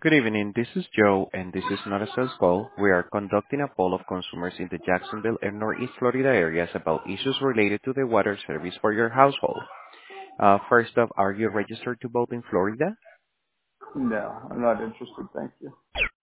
Good evening. This is Joe, and this is not a sales call. We are conducting a poll of consumers in the Jacksonville and Northeast Florida areas about issues related to the water service for your household. First off, are you registered to vote in Florida? No, I'm not interested. Thank you.